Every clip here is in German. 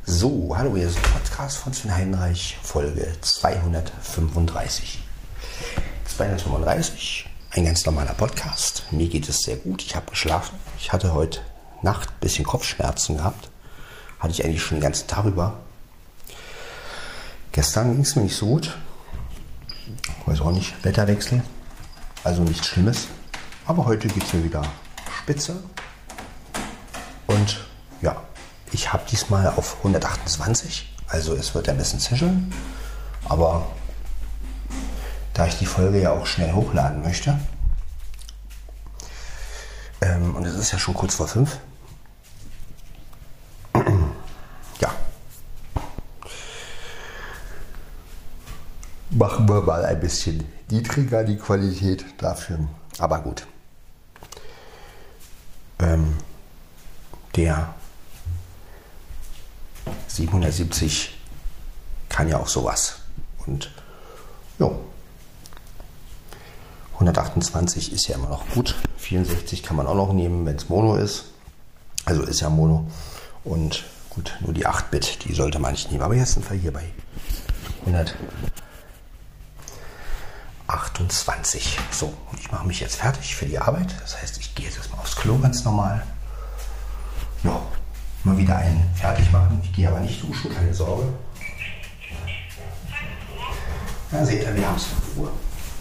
So, hallo, hier ist der Podcast von Sven Heidenreich, Folge 235. 235, ein ganz normaler Podcast. Mir geht es sehr gut, ich habe geschlafen. Ich hatte heute Nacht ein bisschen Kopfschmerzen gehabt. Hatte ich eigentlich schon den ganzen Tag über. Gestern ging es mir nicht so gut. Weiß auch nicht, Wetterwechsel. Also nichts Schlimmes. Aber heute geht es mir wieder spitze. Und ja, ich habe diesmal auf 128. Also es wird ein bisschen zischeln. Aber da ich die Folge ja auch schnell hochladen möchte. Und es ist ja schon kurz vor 5. Ja. Machen wir mal ein bisschen niedriger die Qualität dafür. Aber gut. Der 770 kann ja auch sowas. Und ja, 128 ist ja immer noch gut. 64 kann man auch noch nehmen, wenn es Mono ist. Also ist ja Mono. Und gut, nur die 8-Bit, die sollte man nicht nehmen. Aber jetzt sind wir hier bei 128. So, und ich mache mich jetzt fertig für die Arbeit. Das heißt, ich gehe jetzt erstmal aufs Klo ganz normal. Ja, mal wieder einen fertig machen. Ich gehe aber nicht duschen, keine Sorge. Na, seht ihr, wir haben es 5 Uhr.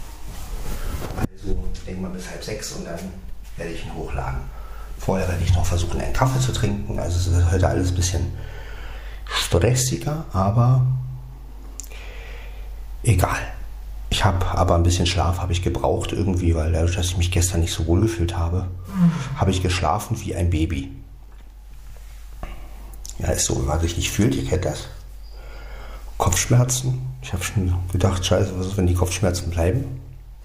Also, ich denke mal bis 5:30 und dann werde ich ihn hochladen. Vorher werde ich noch versuchen, einen Kaffee zu trinken. Also es ist heute alles ein bisschen stressiger, aber egal. Ich habe aber ein bisschen Schlaf habe ich gebraucht irgendwie, weil dadurch, dass ich mich gestern nicht so wohl gefühlt habe, habe ich geschlafen wie ein Baby. Ja, ist so, wenn man sich nicht fühlt, ihr kennt das. Kopfschmerzen. Ich habe schon gedacht, scheiße, was ist, wenn die Kopfschmerzen bleiben?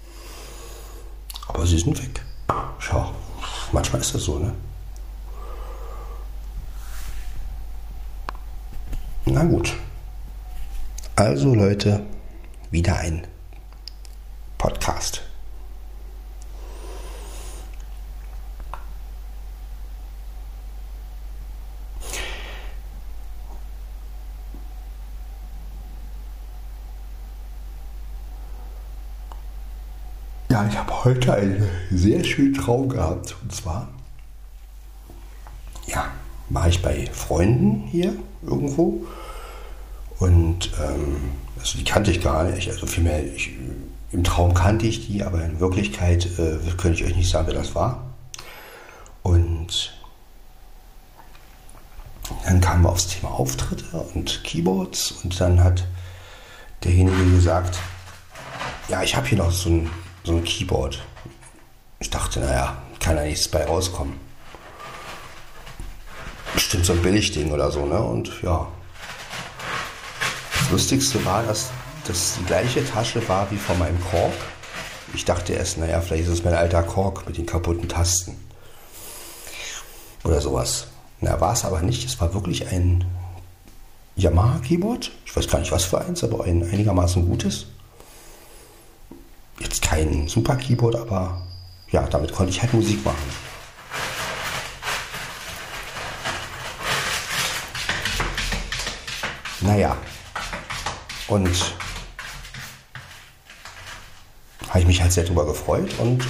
Aber sie sind weg. Schau, manchmal ist das so, ne? Na gut. Also Leute, wieder ein Podcast. Ja, ich habe heute einen sehr schönen Traum gehabt. Und zwar, ja, war ich bei Freunden hier irgendwo. Und also die kannte ich gar nicht. Also vielmehr, im Traum kannte ich die, aber in Wirklichkeit könnte ich euch nicht sagen, wer das war. Und dann kamen wir aufs Thema Auftritte und Keyboards. Und dann hat derjenige gesagt, ja, ich habe hier noch so ein Keyboard. Ich dachte, naja, kann da nichts bei rauskommen. Bestimmt so ein Billigding oder so, ne? Und ja. Das Lustigste war, dass das die gleiche Tasche war wie von meinem Korg. Ich dachte erst, naja, vielleicht ist es mein alter Korg mit den kaputten Tasten. Oder sowas. Na, war es aber nicht. Es war wirklich ein Yamaha-Keyboard. Ich weiß gar nicht, was für eins, aber ein einigermaßen gutes. Jetzt kein super Keyboard, aber ja, damit konnte ich halt Musik machen. Naja, und habe ich mich halt sehr drüber gefreut und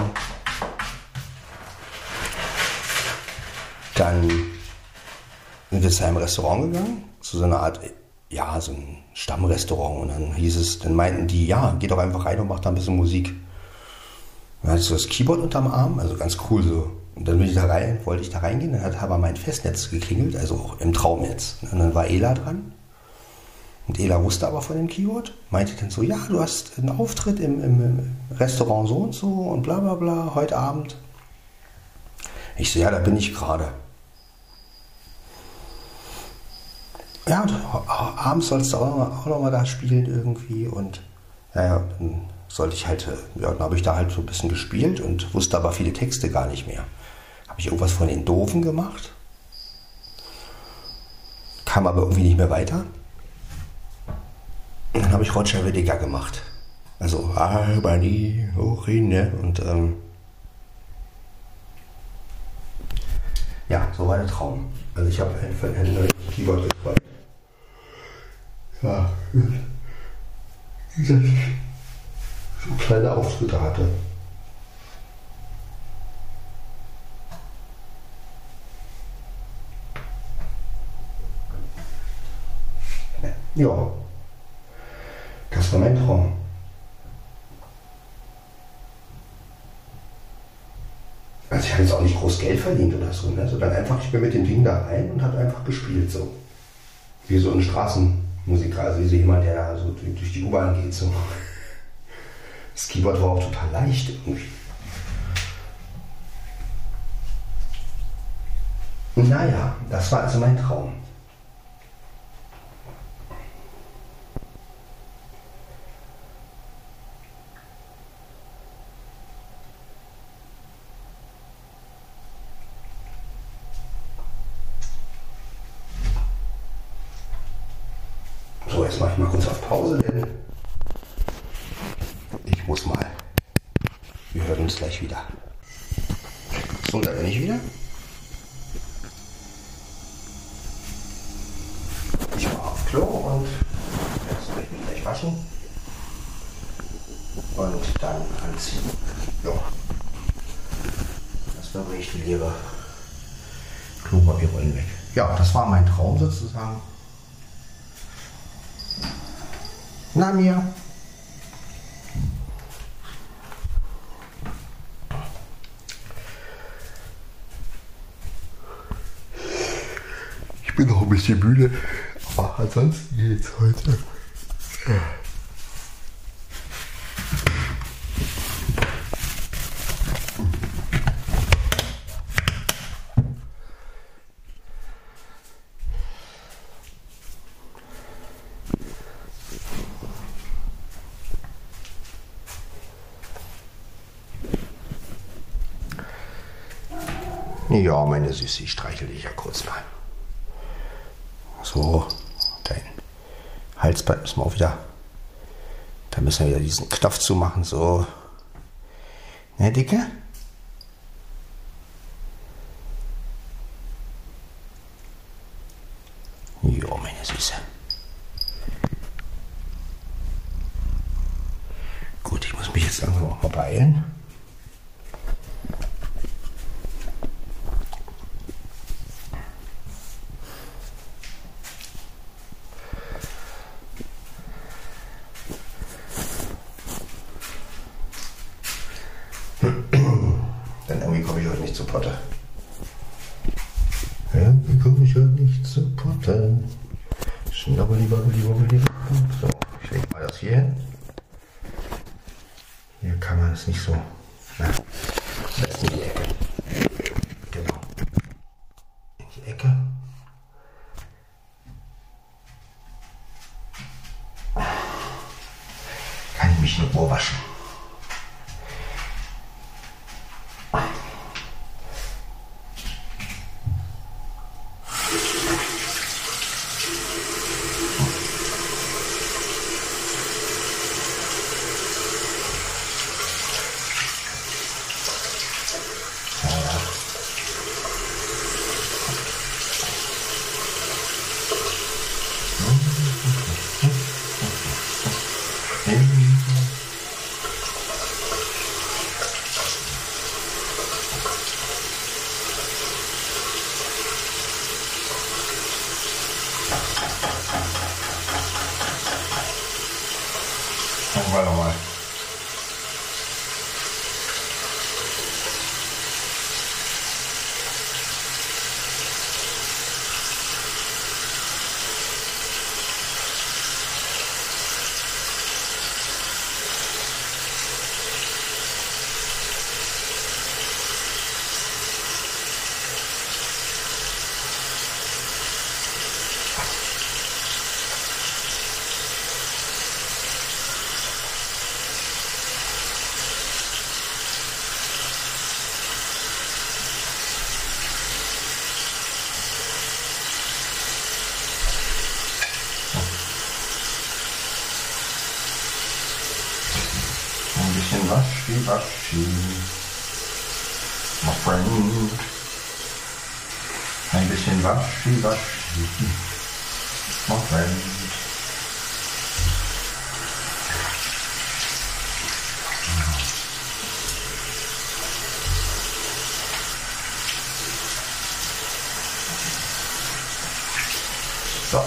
dann sind wir zu einem Restaurant gegangen, zu so einer Art, ja, so ein Stammrestaurant, und dann hieß es, dann meinten die, ja, geh doch einfach rein und mach da ein bisschen Musik. Dann hatte ich so das Keyboard unterm Arm, also ganz cool so. Und dann wollte ich da reingehen, dann hat aber mein Festnetz geklingelt, also auch im Traum jetzt. Und dann war Ela dran. Und Ela wusste aber von dem Keyboard, meinte dann so, ja, du hast einen Auftritt im Restaurant so und bla bla bla, heute Abend. Ich so, ja, da bin ich gerade. Ja, und abends sollst du auch noch mal da spielen irgendwie. Und ja, dann sollte ich halt, ja, dann habe ich da halt so ein bisschen gespielt und wusste aber viele Texte gar nicht mehr. Habe ich irgendwas von den Doofen gemacht, kam aber irgendwie nicht mehr weiter. Und dann habe ich Roger Whittaker gemacht. Also, aber nie hoch hin, ne? Und ja, so war der Traum. Also ich habe ein neues Keyboard gefreut. Ja, dass ich so kleine Auftritte hatte. Ja, das war mein Traum. Also ich habe jetzt auch nicht groß Geld verdient oder so, ne? Sondern einfach, ich bin mit dem Ding da rein und habe einfach gespielt so. Wie so ein Straßenmusiker, also wie so jemand, der da so durch die U-Bahn geht so. Das Keyboard war auch total leicht irgendwie. Naja, das war also mein Traum. So, jetzt mache ich mal kurz auf Pause, denn ich muss mal. Wir hören uns gleich wieder. So, da bin ich wieder. Ich war auf Klo und jetzt werde ich mich gleich waschen. Und dann anziehen. Ja. Das bringe ich die leere Klopapierrollen weg. Ja, das war mein Traum sozusagen. Na mir. Ich bin noch ein bisschen müde, aber ansonsten geht's heute. Ja, meine Süße, ich streichel dich ja kurz mal. So, dein Halsband müssen wir auch wieder. Da müssen wir wieder diesen Knopf zumachen. So. Ne, Dicke? Ja, meine Süße. Gut, ich muss mich jetzt irgendwo auch mal beeilen. Denn irgendwie komme ich heute nicht zu Potte. Irgendwie komme ich heute nicht zu Potte. Schnabbeli. So, ich lege mal das hier hin. Hier kann man es nicht so. Na, jetzt in die Ecke. Genau. In die Ecke. Kann ich mich in Ruhe waschen. Machen wir nochmal. Ein bisschen Waschi, my friend. Ein bisschen Waschi. Moment. So.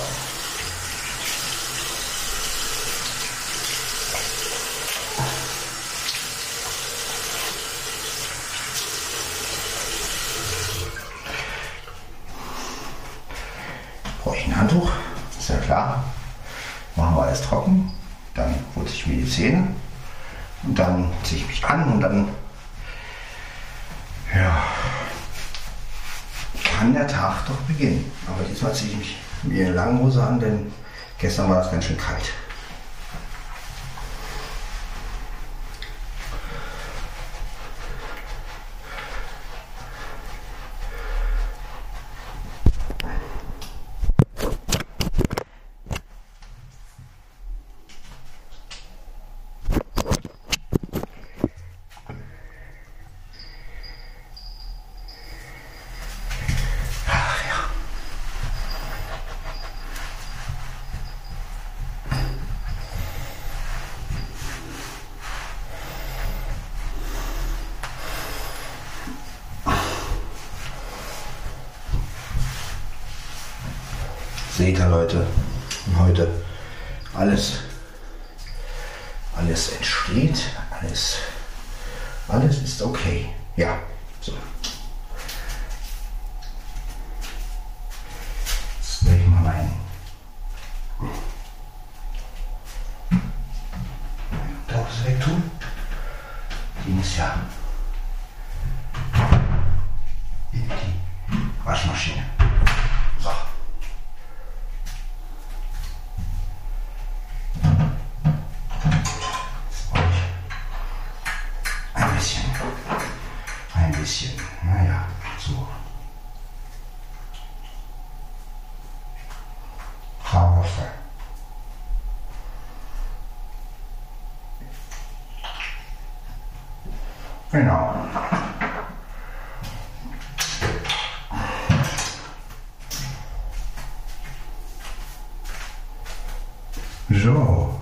Brauche ich ein Handtuch, ist ja klar. Machen wir alles trocken, dann putze ich mir die Zähne und dann ziehe ich mich an und dann ja, kann der Tag doch beginnen. Aber diesmal ziehe ich mich wie eine lange Hose an, denn gestern war das ganz schön kalt. Seht ihr, Leute, heute alles entsteht, alles ist okay. Ja, so. Jetzt lege ich mal meinen Unterhose wegtun. Die muss ja in die Waschmaschine. So. Naja, so. Sauerstoff. Genau. So.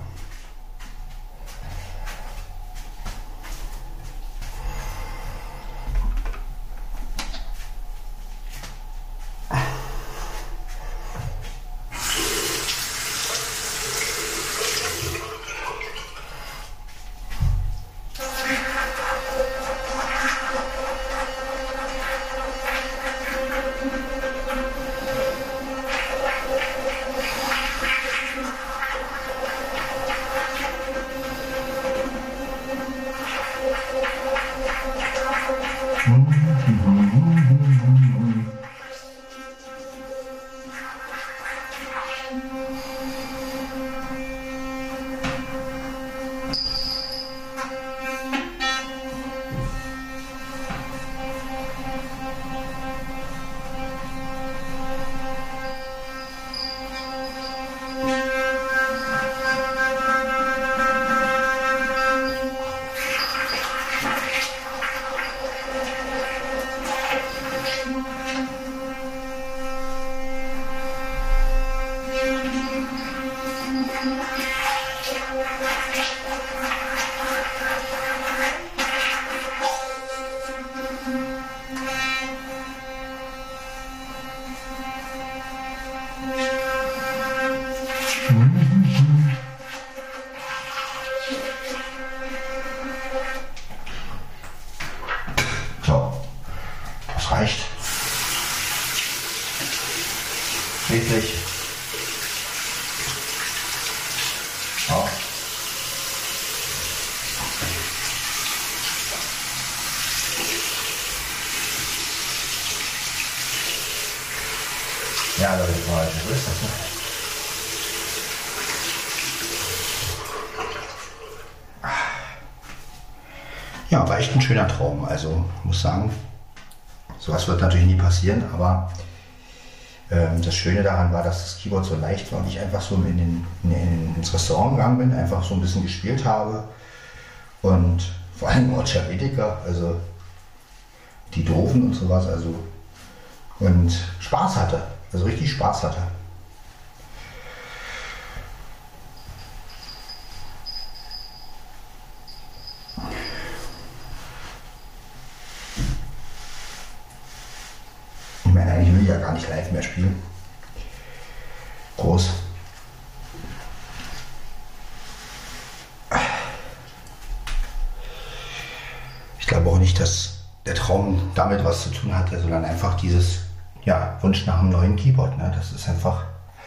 So, das reicht. Schließlich. So. Ja, Leute, so ist das, ne? Ja, war echt ein schöner Traum. Also muss sagen, sowas wird natürlich nie passieren, aber das Schöne daran war, dass das Keyboard so leicht war und ich einfach so ins Restaurant gegangen bin, einfach so ein bisschen gespielt habe und vor allem auch Theoretiker, also die Doofen und sowas, also und Spaß hatte. Also richtig Spaß hatte. Ich meine, eigentlich will ich ja gar nicht live mehr spielen. Groß. Ich glaube auch nicht, dass der Traum damit was zu tun hatte, sondern einfach dieses Wunsch nach einem neuen Keyboard. Ne? Das ist einfach,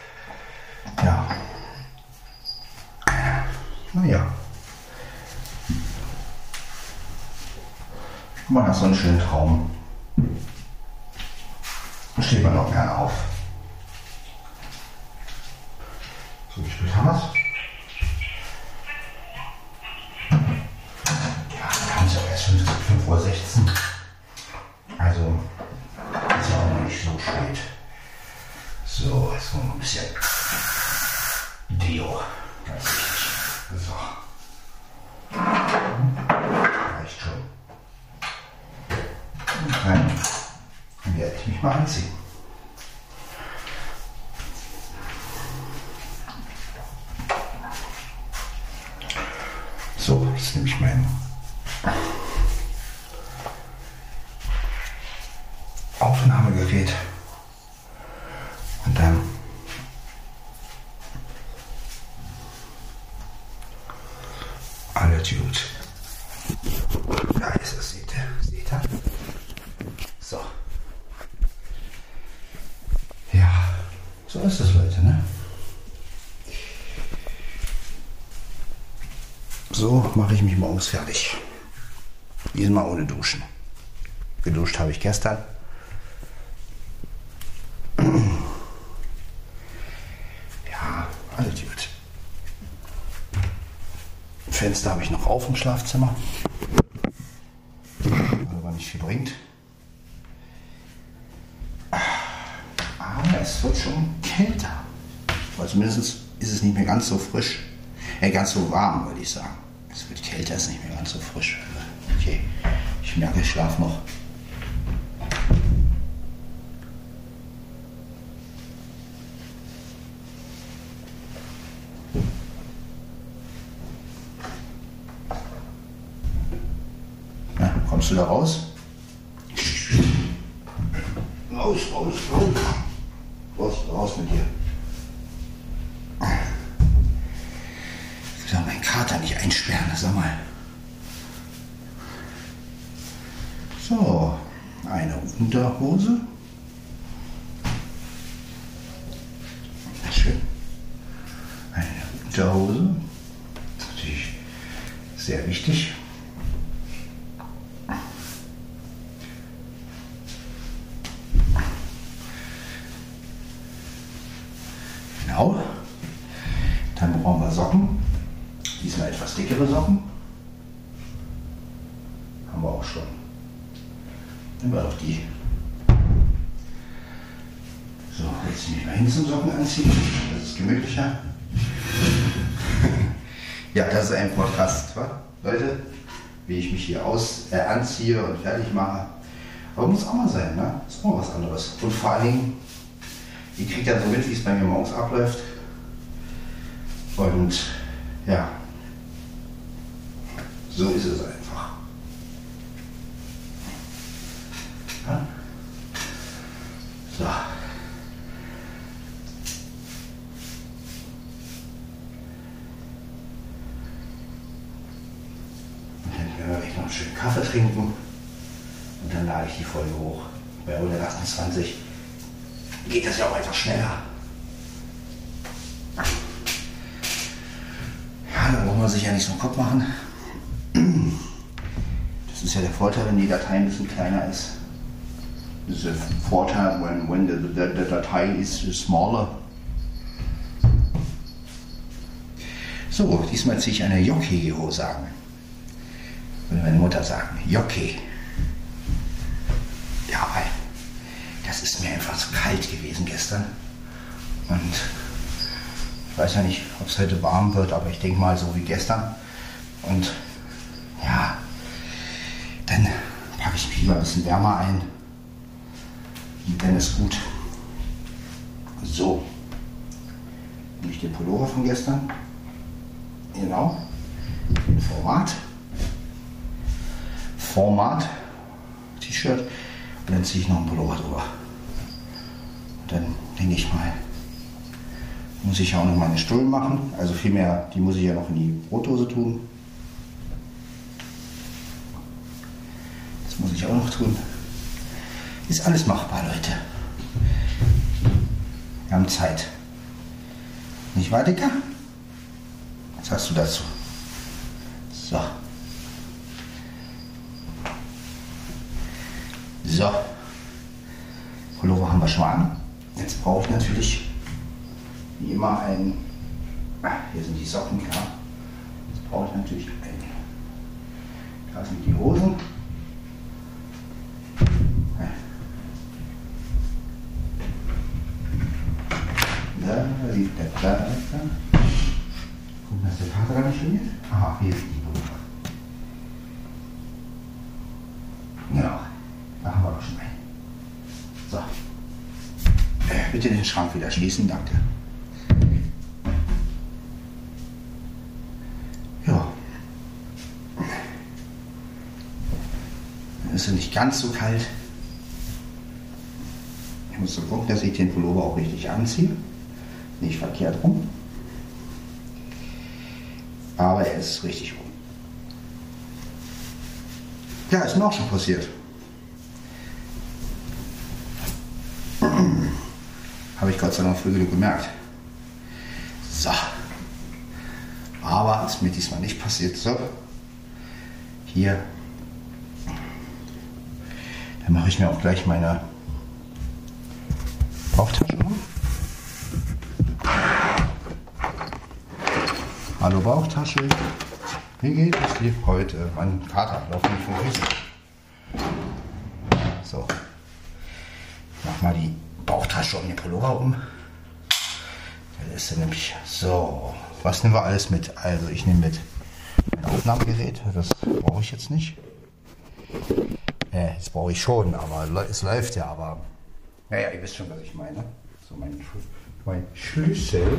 naja. Man hat so einen schönen Traum. Da steht man auch gerne auf. So, wie spät haben wir es? Ja, kann es auch erst 5:16 Uhr. Also, ist ja auch noch nicht so spät. So, jetzt kommt noch ein bisschen Deo. Ganz wichtig. So. Reicht schon. Und dann werde ich mich mal anziehen. So, jetzt nehme ich mein Aufnahmegerät und dann alles gut. Da ist es, seht ihr? So. Ja, so ist es, Leute, ne? So mache ich mich morgens fertig. Diesmal ohne Duschen. Geduscht habe ich gestern. Ja, alles gut. Fenster habe ich noch auf im Schlafzimmer. Aber nicht viel bringt. Aber es wird schon kälter. Weil zumindest ist es nicht mehr ganz so frisch. Ganz so warm, würde ich sagen. Es wird kälter, ist nicht mehr ganz so frisch. Okay, ich merke, ich schlafe noch. Na, kommst du da raus? Raus, raus, raus. Raus, raus mit dir. Ich will meinen Kater nicht einsperren, sag mal. So, eine Unterhose. Schön. Eine Unterhose. Das ist natürlich sehr wichtig. Genau. Dann brauchen wir Socken. Diesmal etwas dickere Socken. Haben wir auch schon. Nehmen wir doch die. So, jetzt nehme ich mal hin zum Socken anziehen. Das ist gemütlicher. Ja, das ist ein Podcast, wa? Leute, wie ich mich hier anziehe und fertig mache. Aber muss auch mal sein, ne? Ist auch was anderes. Und vor allen Dingen, ihr kriegt ja so mit, wie es bei mir morgens abläuft. Und ja, so ist es einfach. Ja? So. Dann werde ich noch einen schönen Kaffee trinken und dann lade ich die Folge hoch. Bei 128 geht das ja auch einfach schneller. Ja, da braucht man sich ja nicht so einen Kopf machen. Das ist ja der Vorteil, wenn die Datei ein bisschen kleiner ist. Das ist der Vorteil, when the Datei is smaller. So, diesmal ziehe ich eine Jockey-Hose an. Würde meine Mutter sagen, Jockey. Ja, weil das ist mir einfach zu kalt gewesen gestern. Und ich weiß ja nicht, ob es heute warm wird, aber ich denke mal so wie gestern. Und ja, dann packe ich mich lieber ein bisschen wärmer ein. Und dann ist gut. So. Nehme ich den Pullover von gestern. Genau. Den Format. T-Shirt. Und dann ziehe ich noch einen Pullover drüber. Und dann denke ich mal, muss ich ja auch noch meine Stullen machen. Also vielmehr, die muss ich ja noch in die Brotdose tun. Das muss ich auch noch tun. Ist alles machbar, Leute. Wir haben Zeit. Nicht wahr, Dicker? Was hast du dazu? So. So. Pullover haben wir schon an. Jetzt brauche ich natürlich wie immer ein. Hier sind die Socken, klar. Jetzt brauche ich natürlich ein. Da sind die Hosen. Da. Gucken, dass der Vater gar nicht findet. Aha, hier ist die Pullover. Genau, da haben wir doch schon einen. So. Bitte den Schrank wieder schließen, danke. Ja. Dann ist es nicht ganz so kalt. Ich muss so gucken, dass ich den Pullover auch richtig anziehe. Nicht verkehrt rum. Aber er ist richtig rum. Ja, ist mir auch schon passiert. Habe ich Gott sei Dank früh genug gemerkt. So. Aber ist mir diesmal nicht passiert. So. Hier. Dann mache ich mir auch gleich meine Bauchtasche um. Hallo Bauchtasche. Wie geht es dir heute? Mein Kater läuft nicht vom Füßen. So. Ich mach mal die Bauchtasche um den Pullover um. Da ist er nämlich so. Was nehmen wir alles mit? Also ich nehme mit mein Aufnahmegerät. Das brauche ich jetzt nicht. Das brauche ich schon, aber es läuft ja. Aber naja, ihr wisst schon, was ich meine. So mein Schlüssel.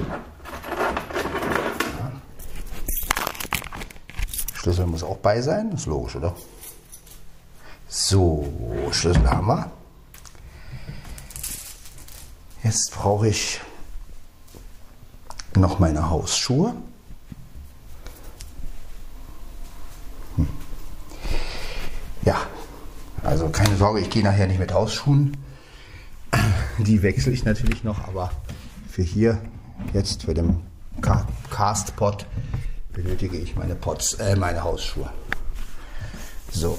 Ja. Schlüssel muss auch bei sein. Das ist logisch, oder? So, Schlüssel haben wir. Jetzt brauche ich noch meine Hausschuhe. Ja, also keine Sorge, ich gehe nachher nicht mit Hausschuhen. Die wechsle ich natürlich noch, aber für hier, jetzt für den Castpot, benötige ich meine meine Hausschuhe. So.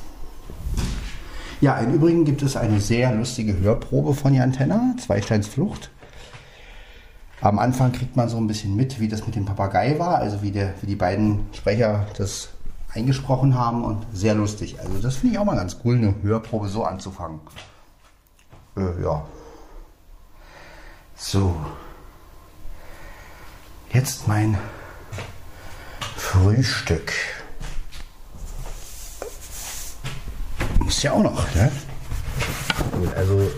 Ja, im Übrigen gibt es eine sehr lustige Hörprobe von Jan Tenner, Zweisteins Flucht. Am Anfang kriegt man so ein bisschen mit, wie das mit dem Papagei war, also wie die beiden Sprecher das eingesprochen haben, und sehr lustig. Also das finde ich auch mal ganz cool, eine Hörprobe so anzufangen. Ja. So. Jetzt mein Frühstück. Muss ja auch noch, ne? Gut, also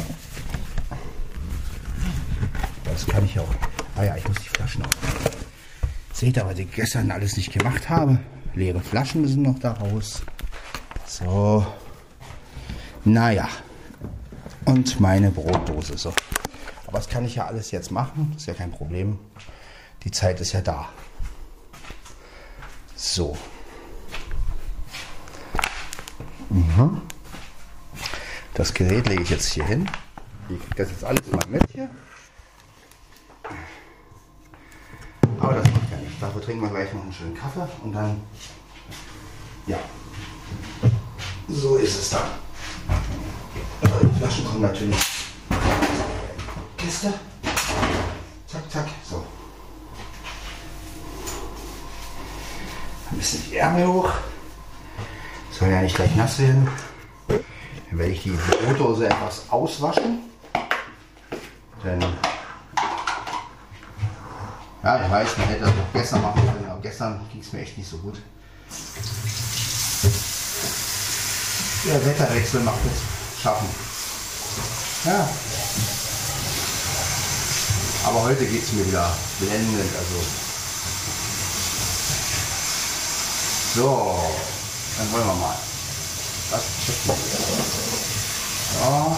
das kann ich auch. Ah ja, ich muss die Flaschen auch. Seht ihr, was ich gestern alles nicht gemacht habe? Leere Flaschen müssen noch da raus. So. Naja. Und meine Brotdose. So. Aber das kann ich ja alles jetzt machen. Das ist ja kein Problem. Die Zeit ist ja da. So. Das Gerät lege ich jetzt hier hin. Ich kriege das jetzt alles mal mit hier. Aber das macht ja nichts. Dafür trinken wir gleich noch einen schönen Kaffee und dann, ja, so ist es dann. Die Flaschen kommen natürlich in die Kiste. Zack, zack, so. Ein bisschen die Ärmel hoch. Soll ja nicht gleich nass werden. Dann werde ich die Brotdose etwas auswaschen. Denn ja, ich weiß, man hätte das auch gestern machen können, aber gestern ging es mir echt nicht so gut. Der Wetterwechsel macht es schaffen. Ja. Aber heute geht es mir wieder blendend. Also. So, dann wollen wir mal. Das checken wir. So.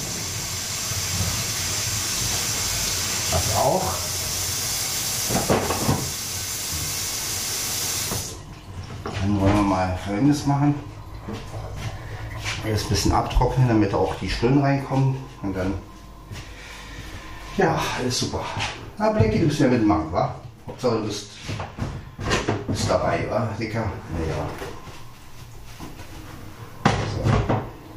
Das auch. Dann wollen wir mal Folgendes machen. Alles ein bisschen abtrocknen, damit auch die Stirn reinkommen. Und dann, ja, alles super. Na, Blackie, du bist ja mitmachen, wa? Hauptsache du bist dabei, wa, Dicker? Ja. So.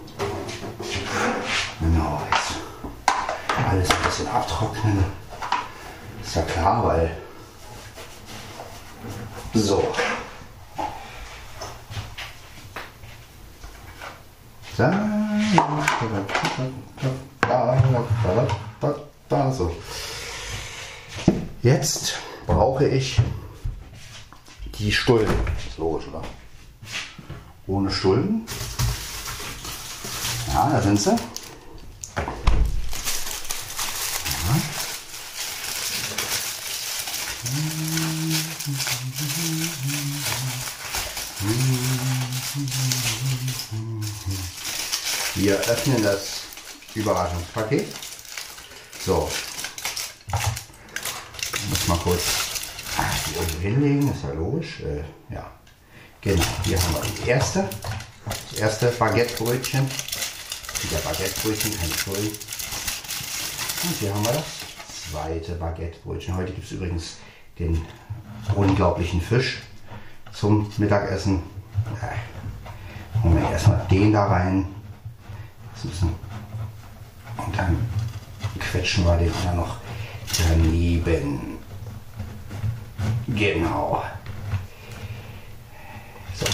Genau, jetzt alles ein bisschen abtrocknen. Ist ja klar, weil... So. So. Jetzt brauche ich die Stullen. Ist logisch, oder? Ohne Stullen. Ja, da sind sie. Ja. Wir öffnen das Überraschungspaket. So. Ich muss mal kurz die irgendwo hinlegen, ist ja logisch. Ja. Genau, hier haben wir das erste Baguettebrötchen. Wieder Baguettebrötchen, keine Schulden. Und hier haben wir das zweite Baguettebrötchen. Heute gibt es übrigens den unglaublichen Fisch zum Mittagessen. Holen wir erstmal den da rein. Und dann quetschen wir den auch noch daneben. Genau. So.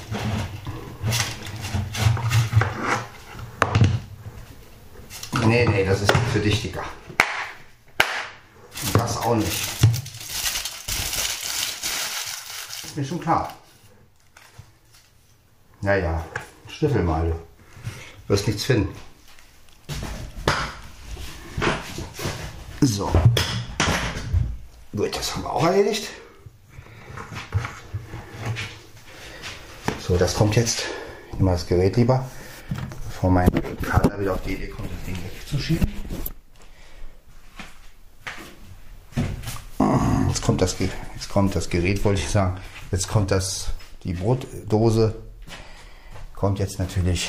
Nee, das ist für dich, Dicker. Und das auch nicht. Ist mir schon klar. Naja, schnüffel mal, du wirst nichts finden. So. Gut, das haben wir auch erledigt. So, das kommt jetzt. Ich nehme mal das Gerät lieber, bevor mein Vater wieder auf die Idee kommt, das Ding wegzuschieben. Jetzt kommt das Gerät, wollte ich sagen. Jetzt kommt die Brotdose. Kommt jetzt natürlich.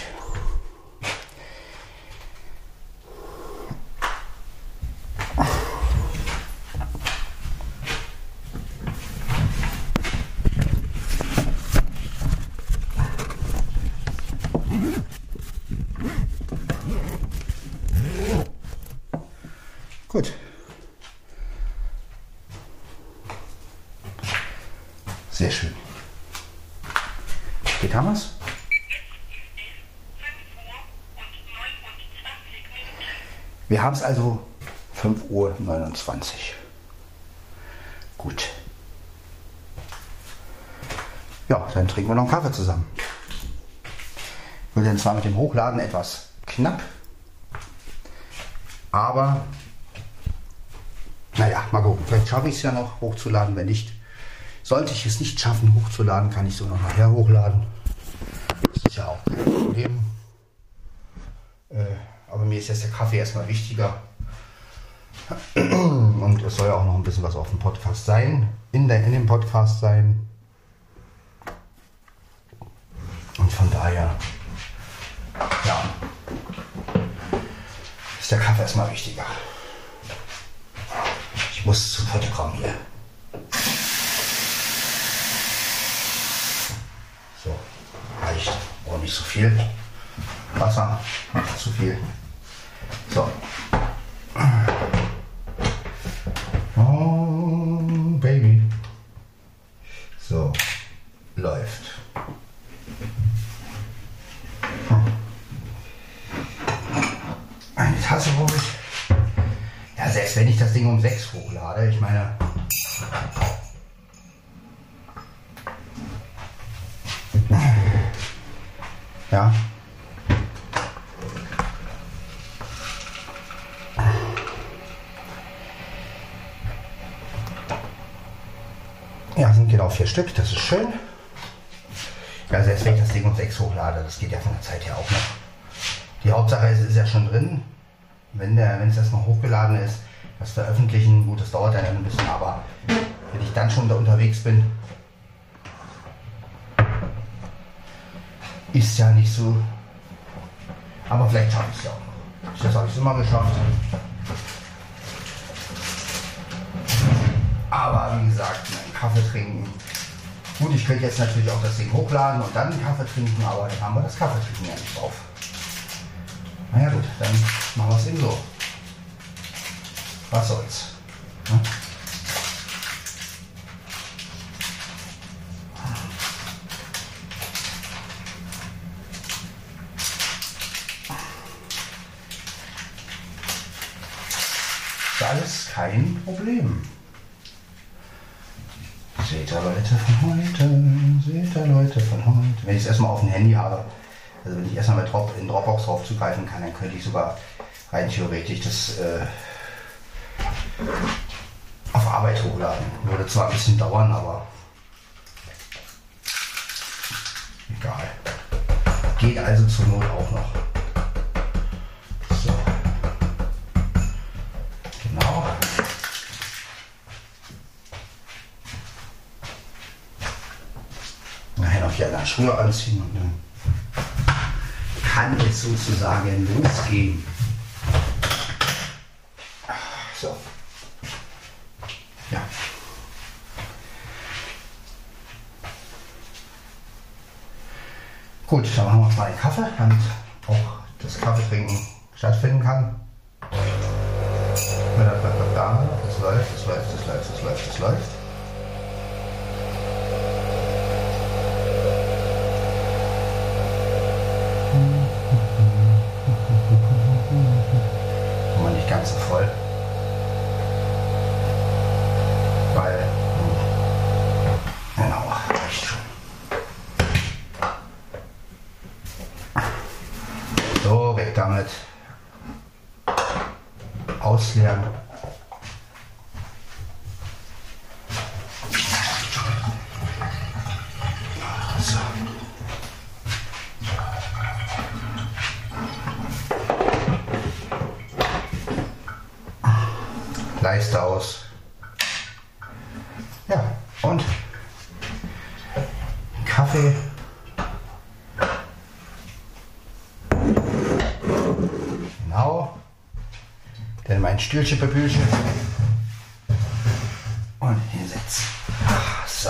Gut. Sehr schön. Geht haben wir's? Wir haben es also 5:29 Uhr. Gut. Ja, dann trinken wir noch einen Kaffee zusammen. Wird dann zwar mit dem Hochladen etwas knapp, aber naja, mal gucken. Vielleicht schaffe ich es ja noch hochzuladen. Wenn nicht, sollte ich es nicht schaffen hochzuladen, kann ich so noch nachher hochladen. Das ist ja auch kein Problem. Aber mir ist jetzt der Kaffee erstmal wichtiger. Und es soll ja auch noch ein bisschen was auf dem Podcast sein. In dem Podcast sein. Und von daher, ja, ist der Kaffee erstmal wichtiger. Ich muss zum Fotogramm hier. So, reicht. Brauche nicht so viel. Wasser, nicht zu viel. So. Oh, Baby. So, läuft. Eine Tasse hole ich. Ja, selbst wenn ich das Ding um 6 hochlade, ich meine. Ja. Ja, sind genau 4 Stück, das ist schön. Ja, selbst wenn ich das Ding um 6 hochlade, das geht ja von der Zeit her auch noch. Die Hauptsache ist ja schon drin. Wenn es erstmal hochgeladen ist, das Veröffentlichen, gut, das dauert dann ein bisschen, aber wenn ich dann schon da unterwegs bin, ist ja nicht so. Aber vielleicht schaffe ich es ja auch noch. Das habe ich immer geschafft. Aber wie gesagt, einen Kaffee trinken. Gut, ich könnte jetzt natürlich auch das Ding hochladen und dann einen Kaffee trinken, aber dann haben wir das Kaffeetrinken ja nicht drauf. Naja gut, dann machen wir es eben so. Was soll's. Ne? Ist alles kein Problem. Seht ihr Leute von heute, seht ihr Leute von heute. Wenn ich es erstmal auf dem Handy habe, also wenn ich erstmal mit in Dropbox drauf zugreifen kann, dann könnte ich sogar rein theoretisch das auf Arbeit hochladen. Würde zwar ein bisschen dauern, aber egal. Geht also zur Not auch noch. So. Genau. Nachher noch hier eine Schuhe anziehen und dann kann es sozusagen losgehen. So. Ja. Gut, dann machen wir uns mal einen Kaffee, damit auch das Kaffeetrinken stattfinden kann. Das läuft, das läuft, das läuft, das läuft, das läuft. Aber nicht ganz so voll. Weil, genau, reicht schon. So, weg damit. Ausleeren. So. Leiste aus. Ja, und Kaffee. Genau. Dann mein Stühlchen bebühlchen. Und hinsetzen. So.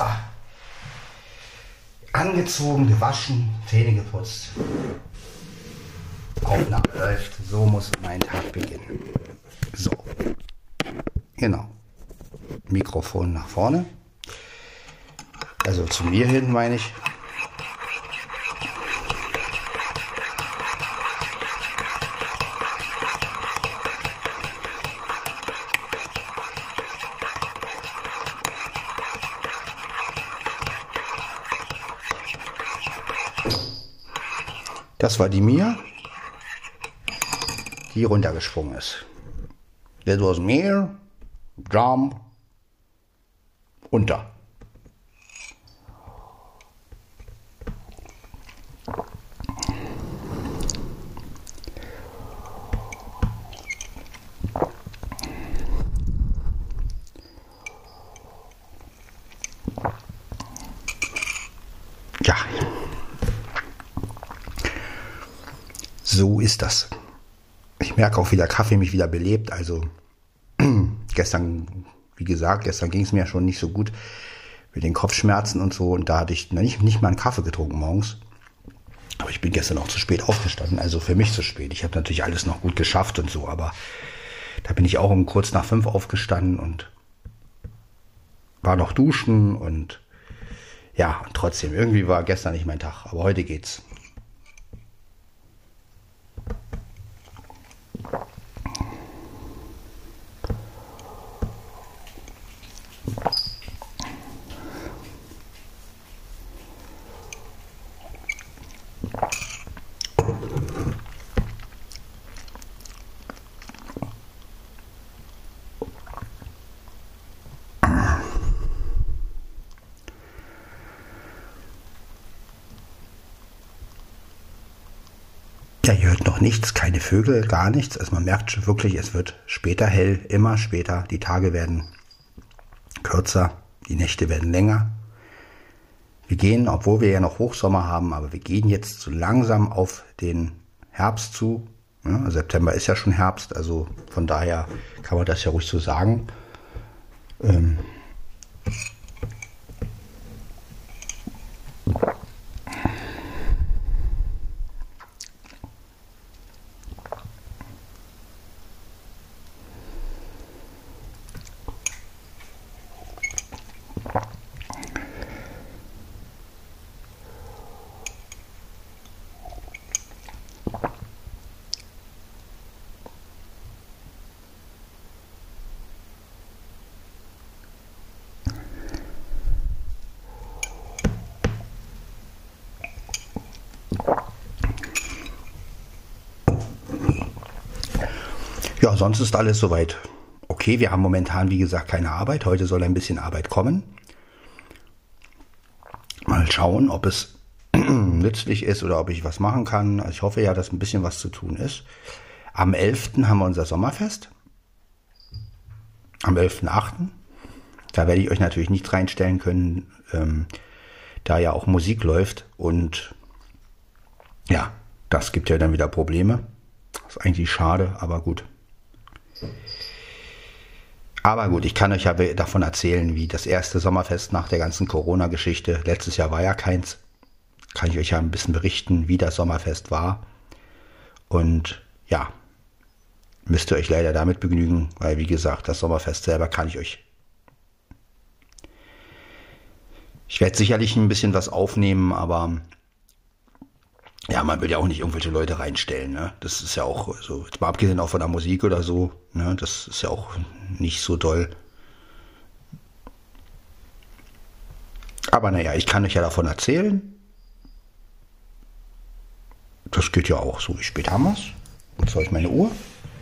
Angezogen, gewaschen, Zähne geputzt. Aufnahme läuft. So muss mein Tag beginnen. So. Genau. Mikrofon nach vorne. Also zu mir hin, meine ich. Das war die Mia, die runtergesprungen ist. That was Mia, jump, unter. Ja. So ist das. Ich merke auch, wie der Kaffee mich wieder belebt. Also gestern, wie gesagt, gestern ging es mir ja schon nicht so gut mit den Kopfschmerzen und so. Und da hatte ich nicht mal einen Kaffee getrunken morgens. Aber ich bin gestern auch zu spät aufgestanden. Also für mich zu spät. Ich habe natürlich alles noch gut geschafft und so. Aber da bin ich auch um kurz nach 5 aufgestanden und war noch duschen. Und ja, und trotzdem, irgendwie war gestern nicht mein Tag. Aber heute geht's. Ja, ihr hört noch nichts, keine Vögel, gar nichts. Also man merkt schon wirklich, es wird später hell, immer später. Die Tage werden kürzer, die Nächte werden länger. Wir gehen, obwohl wir ja noch Hochsommer haben, aber wir gehen jetzt so langsam auf den Herbst zu. Ja, September ist ja schon Herbst, also von daher kann man das ja ruhig so sagen. Ja, sonst ist alles soweit okay. Wir haben momentan, wie gesagt, keine Arbeit. Heute soll ein bisschen Arbeit kommen. Mal schauen, ob es nützlich ist oder ob ich was machen kann. Also ich hoffe ja, dass ein bisschen was zu tun ist. Am 11. haben wir unser Sommerfest. Am 11.8. Da werde ich euch natürlich nicht reinstellen können, da ja auch Musik läuft. Und ja, das gibt ja dann wieder Probleme. Das ist eigentlich schade, aber gut. Aber gut, ich kann euch ja davon erzählen, wie das erste Sommerfest nach der ganzen Corona-Geschichte, letztes Jahr war ja keins, kann ich euch ja ein bisschen berichten, wie das Sommerfest war. Und ja, müsst ihr euch leider damit begnügen, weil wie gesagt, das Sommerfest selber kann ich euch. Ich werde sicherlich ein bisschen was aufnehmen, aber ja, man will ja auch nicht irgendwelche Leute reinstellen, ne? Das ist ja auch so, jetzt mal abgesehen auch von der Musik oder so, ne? Das ist ja auch nicht so doll. Aber naja, ich kann euch ja davon erzählen. Das geht ja auch so. Wie spät haben wir es? Jetzt habe ich meine Uhr.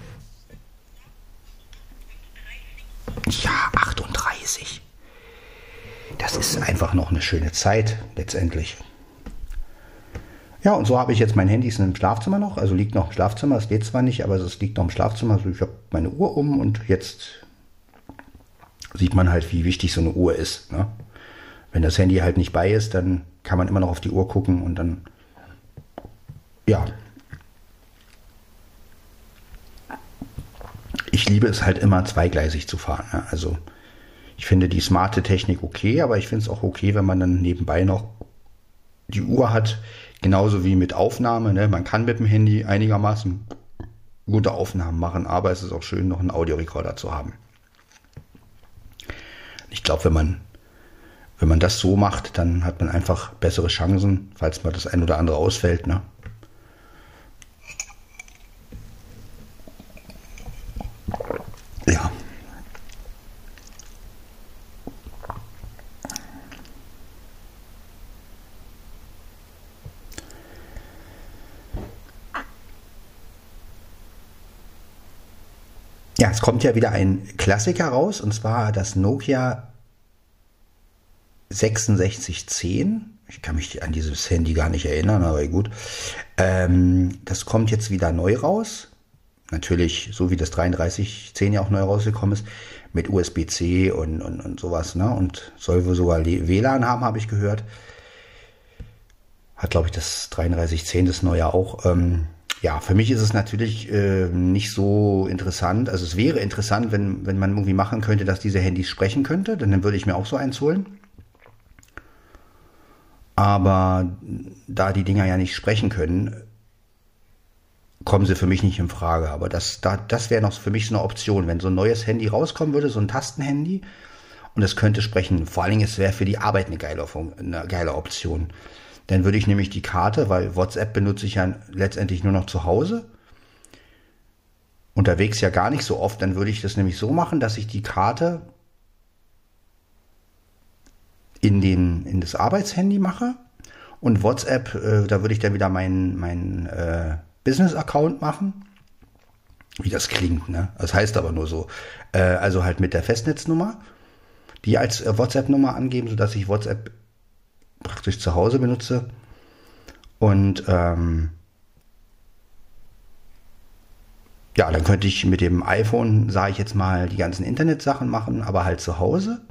Ja, 38. Das ist einfach noch eine schöne Zeit, letztendlich. Ja, und so habe ich jetzt mein Handy ist im Schlafzimmer noch, also liegt noch im Schlafzimmer, es lädt zwar nicht, aber es liegt noch im Schlafzimmer, also ich habe meine Uhr um und jetzt sieht man halt, wie wichtig so eine Uhr ist, ne? Wenn das Handy halt nicht bei ist, dann kann man immer noch auf die Uhr gucken und dann, ja. Ich liebe es halt immer zweigleisig zu fahren, ne? Also ich finde die smarte Technik okay, aber ich finde es auch okay, wenn man dann nebenbei noch die Uhr hat, genauso wie mit Aufnahme, ne? Man kann mit dem Handy einigermaßen gute Aufnahmen machen, aber es ist auch schön, noch einen Audiorekorder zu haben. Ich glaube, wenn man das so macht, dann hat man einfach bessere Chancen, falls mal das ein oder andere ausfällt, ne? Ja. Ja, es kommt ja wieder ein Klassiker raus, und zwar das Nokia 6610. Ich kann mich an dieses Handy gar nicht erinnern, aber gut. Das kommt jetzt wieder neu raus. Natürlich, so wie das 3310 ja auch neu rausgekommen ist, mit USB-C und sowas, ne? Und soll wohl sogar WLAN haben, habe ich gehört. Hat, glaube ich, das 3310, das neue auch. Ja, für mich ist es natürlich nicht so interessant. Also es wäre interessant, wenn man irgendwie machen könnte, dass diese Handys sprechen könnte. Dann würde ich mir auch so eins holen. Aber da die Dinger ja nicht sprechen können, kommen sie für mich nicht in Frage. Aber das wäre noch für mich so eine Option, wenn so ein neues Handy rauskommen würde, so ein Tastenhandy, und es könnte sprechen. Vor allen Dingen, es wäre für die Arbeit eine geile Option. Dann würde ich nämlich die Karte, weil WhatsApp benutze ich ja letztendlich nur noch zu Hause, unterwegs ja gar nicht so oft, dann würde ich das nämlich so machen, dass ich die Karte in das Arbeitshandy mache und WhatsApp, da würde ich dann wieder meinen Business-Account machen. Wie das klingt, ne? Das heißt aber nur so. Also halt mit der Festnetznummer, die als WhatsApp-Nummer angeben, sodass ich WhatsApp praktisch zu Hause benutze. Und ja, dann könnte ich mit dem iPhone, sage ich jetzt mal, die ganzen Internetsachen machen, aber halt zu Hause.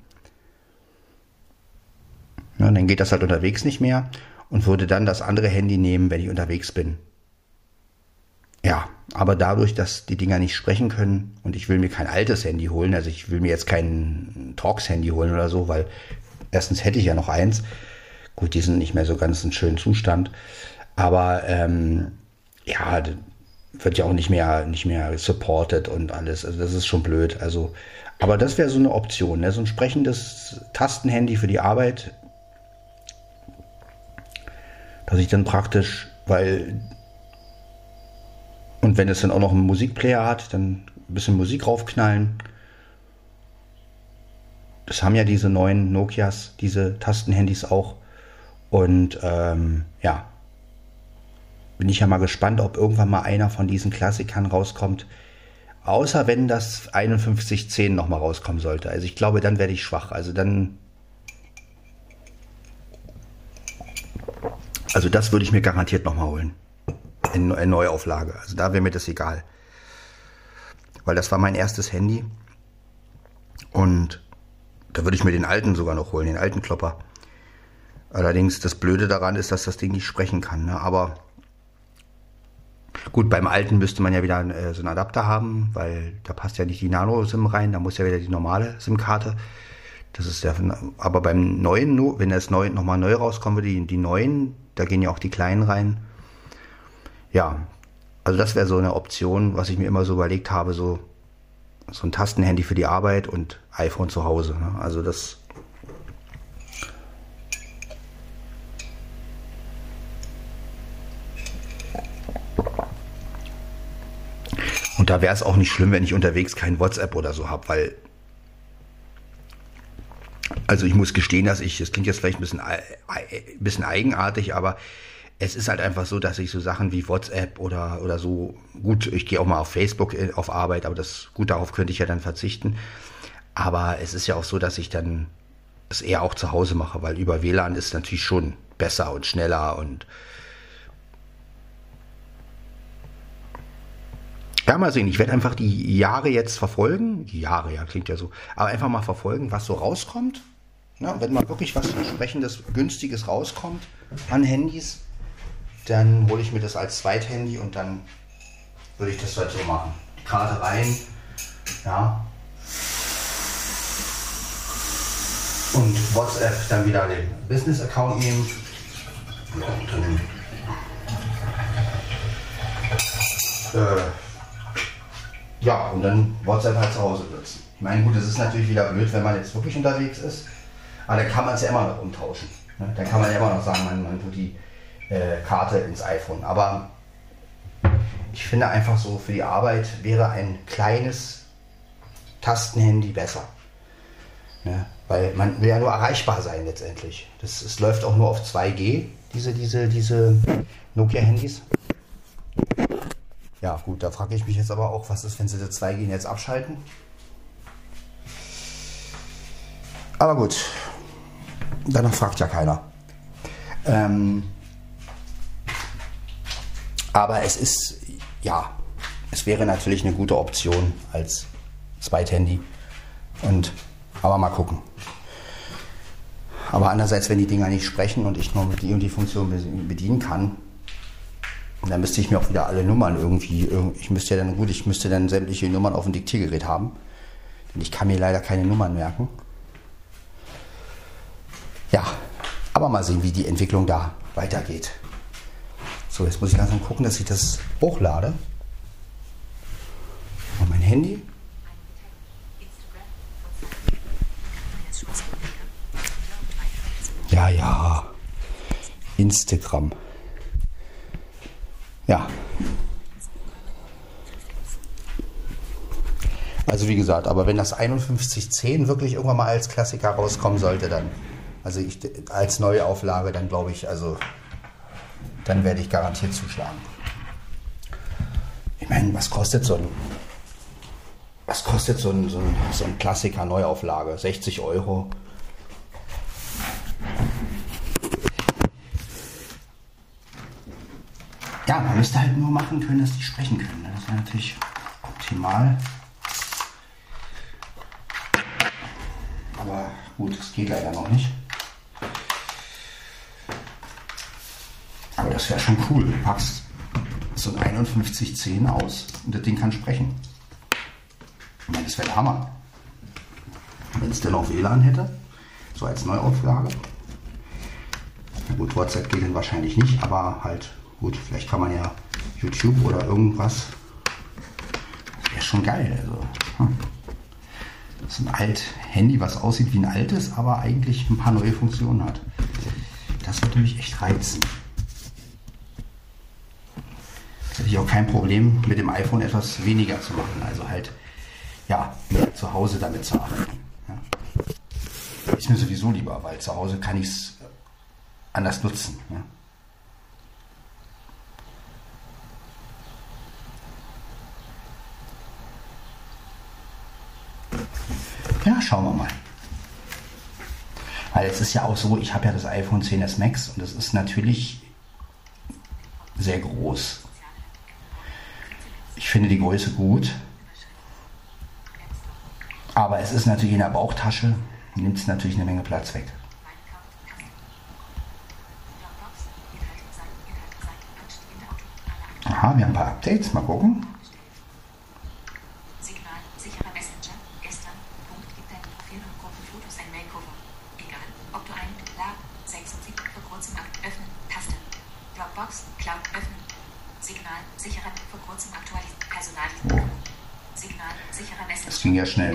Ja, dann geht das halt unterwegs nicht mehr und würde dann das andere Handy nehmen, wenn ich unterwegs bin. Ja, aber dadurch, dass die Dinger nicht sprechen können und ich will mir kein altes Handy holen, also ich will mir jetzt kein Talks-Handy holen oder so, weil erstens hätte ich ja noch eins. Gut, die sind nicht mehr so ganz in schönen Zustand, aber ja, wird ja auch nicht mehr supported und alles. Also das ist schon blöd. Also, aber das wäre so eine Option, ne? So ein sprechendes Tastenhandy für die Arbeit, dass ich dann praktisch, und wenn es dann auch noch einen Musikplayer hat, dann ein bisschen Musik raufknallen. Das haben ja diese neuen Nokias, diese Tastenhandys auch. Und ja, bin ich ja mal gespannt, ob irgendwann mal einer von diesen Klassikern rauskommt. Außer wenn das 5110 nochmal rauskommen sollte. Also ich glaube, dann werde ich schwach. Also das würde ich mir garantiert nochmal holen. In Neuauflage. Also da wäre mir das egal. Weil das war mein erstes Handy. Und da würde ich mir den alten sogar noch holen, den alten Klopper. Allerdings, das Blöde daran ist, dass das Ding nicht sprechen kann. Ne? Aber gut, beim alten müsste man ja wieder so einen Adapter haben, weil da passt ja nicht die Nano-SIM rein, da muss ja wieder die normale SIM-Karte. Das ist ja, aber beim neuen, wenn das nochmal neu rauskommt, die neuen, da gehen ja auch die kleinen rein. Ja, also das wäre so eine Option, was ich mir immer so überlegt habe, so ein Tastenhandy für die Arbeit und iPhone zu Hause. Ne? Also das. Und da wäre es auch nicht schlimm, wenn ich unterwegs kein WhatsApp oder so habe, weil, also ich muss gestehen, das klingt jetzt vielleicht ein bisschen eigenartig, aber es ist halt einfach so, dass ich so Sachen wie WhatsApp oder so, gut, ich gehe auch mal auf Facebook auf Arbeit, aber darauf könnte ich ja dann verzichten. Aber es ist ja auch so, dass ich dann das eher auch zu Hause mache, weil über WLAN ist es natürlich schon besser und schneller und ja, mal sehen, ich werde einfach die Jahre jetzt verfolgen. Die Jahre, ja, klingt ja so. Aber einfach mal verfolgen, was so rauskommt. Ja, wenn mal wirklich was entsprechendes, günstiges rauskommt an Handys, dann hole ich mir das als Zweithandy und dann würde ich das halt so machen. Karte rein, ja. Und WhatsApp dann wieder den Business-Account nehmen. Ja, und dann und dann WhatsApp halt zu Hause nutzen. Ich meine, gut, es ist natürlich wieder blöd, wenn man jetzt wirklich unterwegs ist, aber dann kann man es ja immer noch umtauschen. Ne? Dann kann man ja immer noch sagen, man tut die Karte ins iPhone. Aber ich finde einfach so, für die Arbeit wäre ein kleines Tastenhandy besser. Ne? Weil man will ja nur erreichbar sein letztendlich. Es läuft auch nur auf 2G, diese Nokia-Handys. Ja gut, da frage ich mich jetzt aber auch, was ist, wenn sie das 2G jetzt abschalten? Aber gut, danach fragt ja keiner. Aber es wäre natürlich eine gute Option als Zweithandy. Aber mal gucken. Aber andererseits, wenn die Dinger nicht sprechen und ich nur mit die und die Funktion bedienen kann, dann müsste ich mir auch wieder alle Nummern ich müsste dann sämtliche Nummern auf dem Diktiergerät haben. Denn ich kann mir leider keine Nummern merken. Ja, aber mal sehen, wie die Entwicklung da weitergeht. So, jetzt muss ich langsam gucken, dass ich das hochlade. Und mein Handy. Ja. Instagram. Ja. Also wie gesagt, aber wenn das 5110 wirklich irgendwann mal als Klassiker rauskommen sollte, dann, also als Neuauflage, dann glaube ich, dann werde ich garantiert zuschlagen. Ich meine, was kostet so ein Klassiker Neuauflage? 60 Euro. Ja, man müsste halt nur machen können, dass die sprechen können. Das wäre natürlich optimal. Aber gut, das geht leider noch nicht. Aber das wäre schon cool. Du packst so ein 5110 aus und das Ding kann sprechen. Ich meine, das wäre der Hammer. Wenn es denn auch WLAN hätte, so als Neuauflage. Na gut, WhatsApp geht dann wahrscheinlich nicht, aber halt, gut, vielleicht kann man ja YouTube oder irgendwas. Das wäre schon geil. Also, das ist ein altes Handy, was aussieht wie ein altes, aber eigentlich ein paar neue Funktionen hat. Das würde mich echt reizen. Jetzt hätte ich auch kein Problem, mit dem iPhone etwas weniger zu machen. Also halt, ja, mehr zu Hause damit zu arbeiten. Ja. Ist mir sowieso lieber, weil zu Hause kann ich es anders nutzen. Ja. Ja, schauen wir mal. Weil es ist ja auch so, ich habe ja das iPhone XS Max und das ist natürlich sehr groß. Ich finde die Größe gut. Aber es ist natürlich in der Bauchtasche, nimmt es natürlich eine Menge Platz weg. Aha, wir haben ein paar Updates, mal gucken. Das ging ja schnell.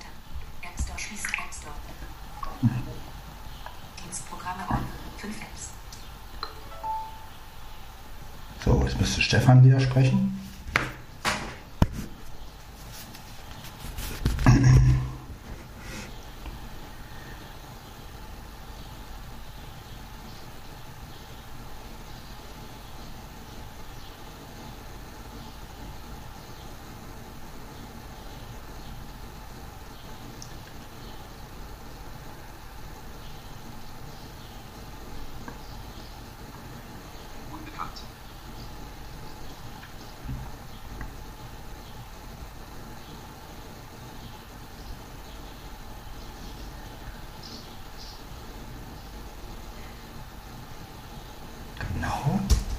So, jetzt müsste Stefan wieder sprechen. Genau.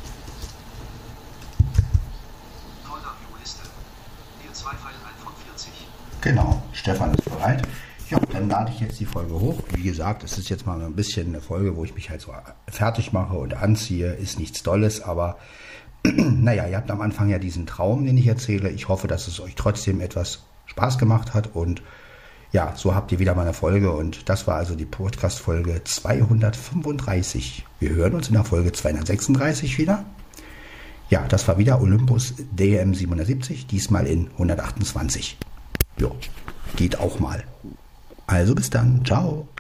Genau, Stefan ist bereit. Ja, dann lade ich jetzt die Folge hoch. Wie gesagt, es ist jetzt mal ein bisschen eine Folge, wo ich mich halt so fertig mache und anziehe. Ist nichts Dolles, aber naja, ihr habt am Anfang ja diesen Traum, den ich erzähle. Ich hoffe, dass es euch trotzdem etwas Spaß gemacht hat und ja, so habt ihr wieder mal eine Folge und das war also die Podcast-Folge 235. Wir hören uns in der Folge 236 wieder. Ja, das war wieder Olympus DM 770, diesmal in 128. Jo, geht auch mal. Also bis dann, ciao.